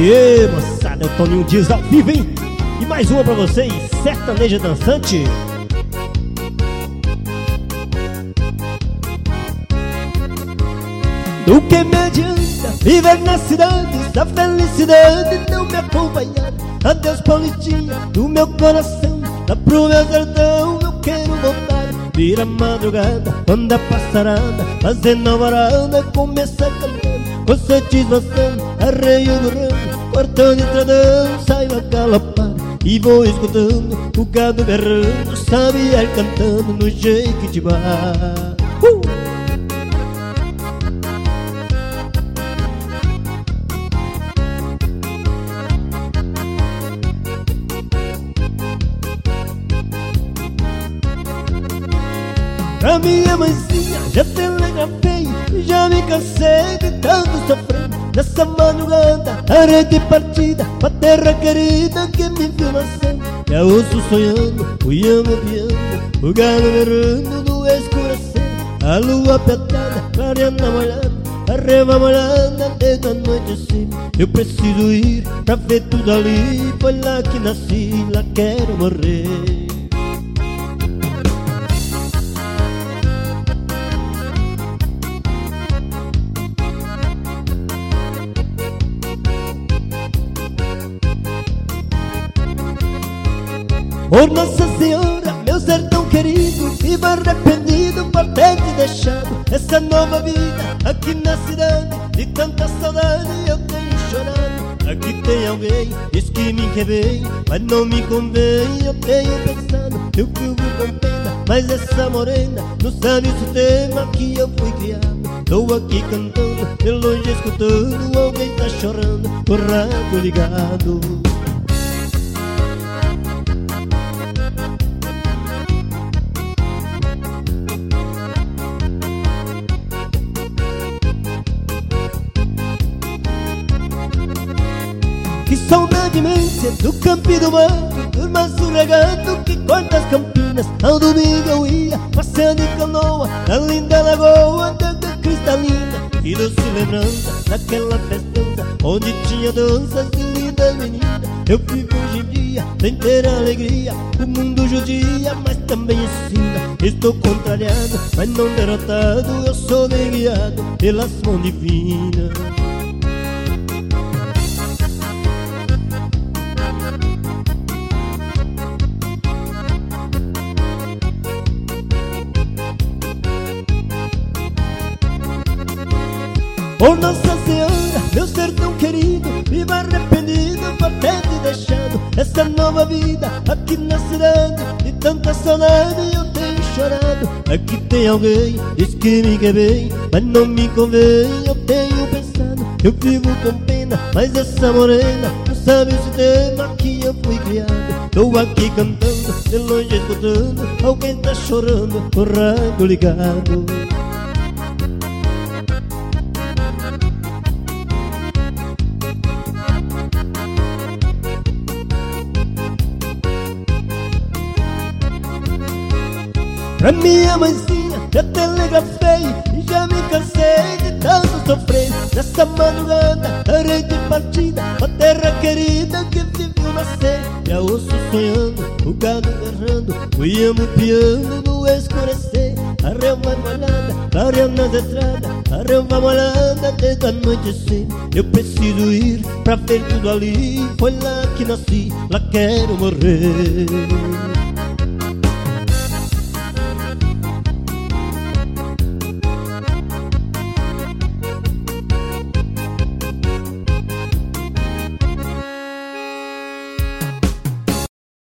E moçada, é o Toninho Dias ao vivo, hein? E mais uma pra vocês, Sertaneja Dançante. Do que me adianta viver na cidade se a felicidade não me acompanhar? Adeus Paulistinha do meu coração, lá pro meu sertão eu quero voltar. Vira madrugada, quando a passarada fazendo alvorada, começa cantando com satisfação, arreio do ramo, cortando estradão, saio a galopar e vou escutando o gado berrando, sabiá cantando no Jequitibá. Pra minha mãezinha já telegrafei, já me cansei de tanto sofrer. Nessa madrugada, arede partida pra terra querida que me viu nascendo. Já ouço sonhando, o iamo piando, o galo berrando no escurecer. A lua petada, clareando a molhada, a reva molhada desde a noite assim. Eu preciso ir pra ver tudo ali, foi lá que nasci, lá quero morrer. Por Nossa Senhora, meu sertão querido, vivo arrependido por ter te deixado. Essa nova vida aqui na cidade, de tanta saudade eu tenho chorado. Aqui tem alguém, diz que me quer bem, mas não me convém. Eu tenho pensado, eu vivo com pena, mas essa morena não sabe o sistema que eu fui criado. Tô aqui cantando, de longe escutando, alguém tá chorando, o rádio ligado. Que saudade imensa do campo e do mato, do manso regato que corta as campinas. Ao domingo eu ia passeando em canoa na linda lagoa de água cristalina. Que doce lembrança daquela festança onde tinha danças de lindas meninas. Eu vivo hoje em dia sem ter alegria, o mundo judia, mas também ensina. Estou contrariado, mas não derrotado, eu sou bem guiado pelas mãos divinas. Por Nossa Senhora, meu sertão querido, vivo arrependido por ter te deixado. Essa nova vida aqui na cidade, de tanta saudade eu tenho chorado. Aqui tem alguém, diz que me quer bem, mas não me convém. Eu tenho pensado, eu vivo com pena, mas essa morena não sabe o sistema que eu fui criado. Tô aqui cantando, de longe escutando, alguém tá chorando, o rádio ligado. Pra minha mãezinha já telegrafei e já me cansei de tanto sofrer. Nessa madrugada, arei de partida pra terra querida que me viu nascer. Já ouço sonhando, o gado berrando, o iamo piando no escurecer. A relva molhada, clareando as estradas, a relva molhada desde a noite cedo. Eu preciso ir pra ver tudo ali, foi lá que nasci, lá quero morrer.